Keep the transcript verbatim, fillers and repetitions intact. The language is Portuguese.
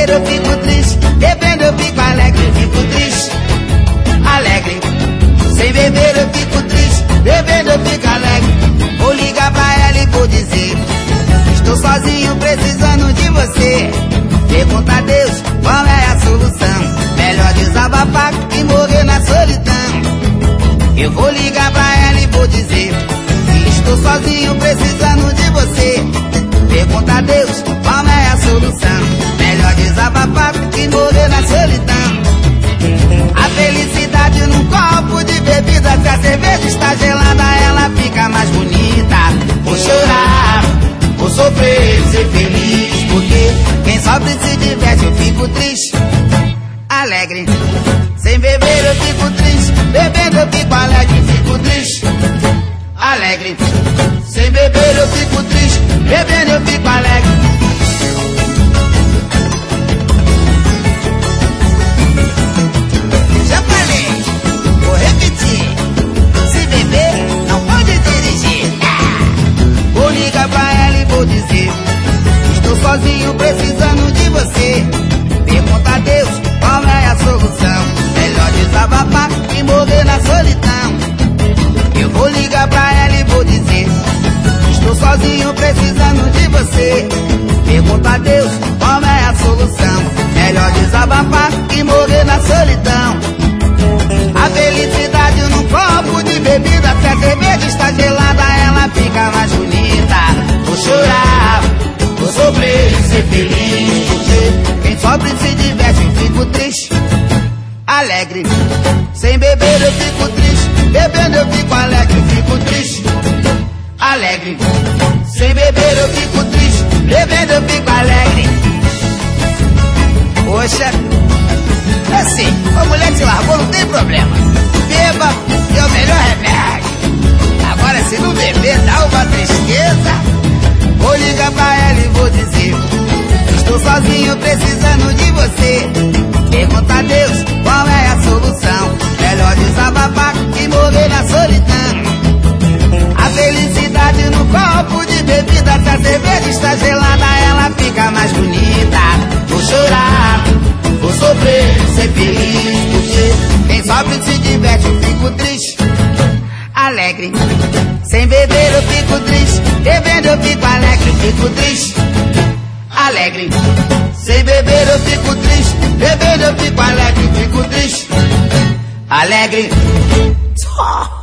beber eu fico triste, bebendo eu fico alegre, eu fico triste, alegre. Sem beber eu fico triste, bebendo eu fico alegre. Vou ligar pra ela e vou dizer: estou sozinho precisando de você. Pergunta a Deus qual é a solução. Melhor desabafar e morrer na solidão. Eu vou ligar pra ela e vou dizer: estou sozinho precisando de você. Pergunta a Deus qual é a solução. Melhor desabafar e morrer na solidão. A felicidade num copo de bebida. Se a cerveja está gelada, ela fica mais bonita. Vou chorar, vou sofrer, ser feliz, porque quem sofre se diverte. Eu fico triste, alegre. Sem beber eu fico triste, bebendo eu fico alegre. Fico triste, alegre. Sem beber eu fico triste, bebendo eu fico alegre. Já falei, vou repetir: se beber, não pode dirigir. Vou ligar pra ela e vou dizer: estou sozinho precisando de você. Pergunta a Deus qual é a solução. Melhor desabafar e morrer na solidão. Eu vou ligar pra ela e vou dizer: estou sozinho precisando de você. Pergunta a Deus qual é a solução. Melhor desabafar e morrer na solidão. A felicidade num copo de bebida. Se a cerveja está gelada, ela fica mais bonita. Vou chorar, vou sofrer, ser feliz, porque quem sofre se diverte. Eu fico triste, alegre. Sem beber eu fico triste, bebendo eu fico alegre. Fico triste, alegre. Sem beber eu fico triste, bebendo eu fico alegre. Poxa, assim, a mulher te largou, não tem problema. Beba, é o melhor remédio. Agora se não beber dá uma tristeza. Vou ligar pra ela e vou dizer: estou sozinho precisando de você. Pergunta a Deus qual é a solução. Melhor desabafar e morrer na solidão. A felicidade no copo de bebida. Se a cerveja está gelada, ela fica mais bonita. Vou chorar, vou sofrer, ser feliz, porque quem sofre se diverte. Eu fico triste, alegre. Sem beber eu fico triste, bebendo eu fico alegre. Eu fico triste, alegre. Sem beber eu fico triste, bebendo eu fico alegre. Eu fico triste, alegre.